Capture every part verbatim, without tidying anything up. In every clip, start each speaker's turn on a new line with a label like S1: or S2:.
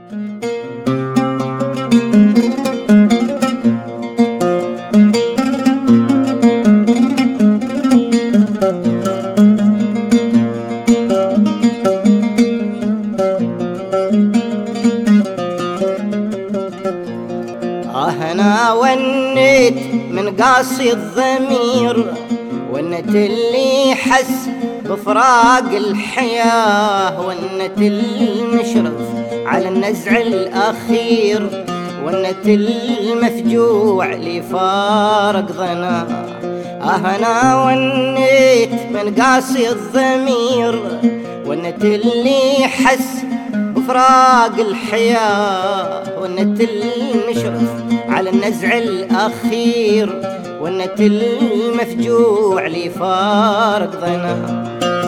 S1: أنا ونيت من قاسي الضمير، ونت اللي حس بفراق الحياة، ونت المشرف على النزع الأخير، ونت المفجوع اللي فارق ظنا. أنا ونيت من قاسي الضمير، ونت اللي حس بفراق الحياة، ونت المشرف على النزع الأخير، ونت المفجوع اللي فارق ظنا.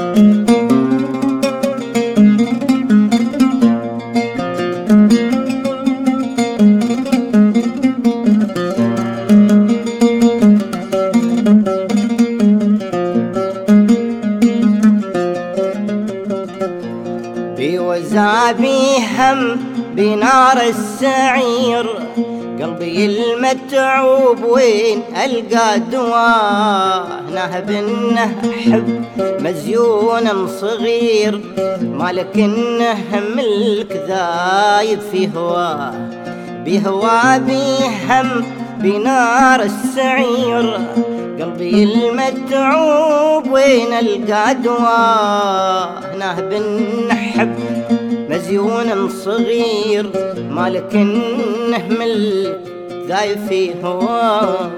S1: بوزابي هم بنار السعير، قلبي المتعوب وين ألقى دواه، نهب إنه حب مزيون صغير، مالك إنه ملك ذايب في هواه. بهوا بهم بنار السعير، قلبي المتعوب وين ألقى دواه، نهب إنه حب مزيون صغير، مالك إنه ملك ذايب في هواه.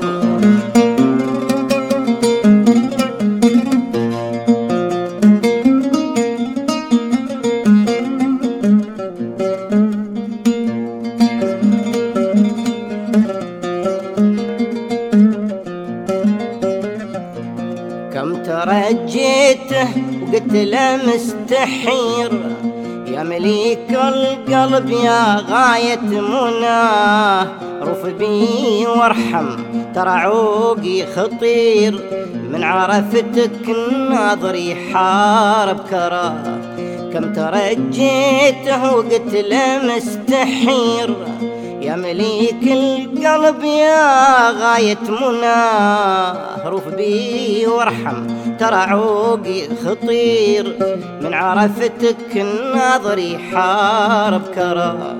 S1: كم ترجيته وقلت له مستحير، يا مليك القلب يا غاية مناه، رف بي وارحم ترى عوقي خطير، من عرفتك الناظر يحارب كراه. كم ترجيته وقلت له مستحير، يا مليك القلب يا غاية مناه، رف بي وارحم ترى عوقي خطير، من عرفتك الناظر يحارب كراه.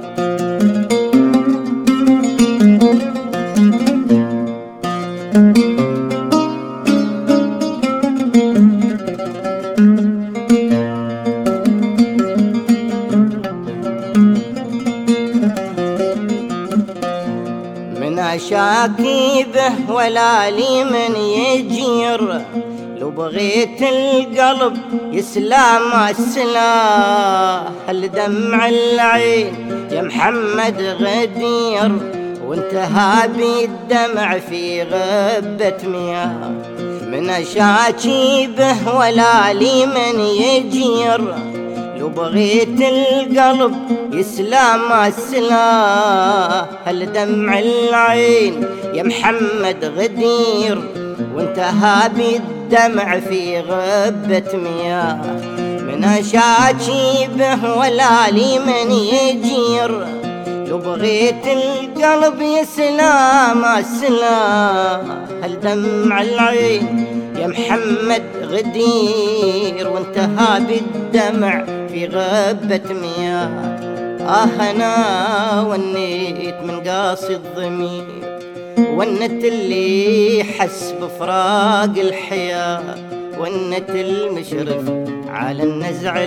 S1: من أشاكي به ولا لي من يجير، لو بغيت القلب يسلام السلاح، الدمع العين يا محمد غدير، وانتهى بالدمع في غبة مياه. من أشاكي به ولا لي من يجير، لو بغيت القلب يسلام السلاح، الدمع العين يا محمد غدير، وانتهى بالدمع في غبة مياه. من أشاكي به ولا لي من يجير، لو بغيت القلب يسلام السلاح، الدمع العين يا محمد غدير، وانتهى بالدمع في غبة مياه. آه أنا ونيت من قاسي الضمير، ونت اللي حس بفراق الحياة، ونت المشرف على النزع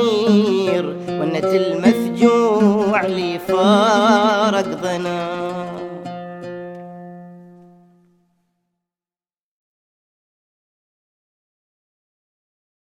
S1: الأخير، ونت المفجوع اللي فارق ظنا.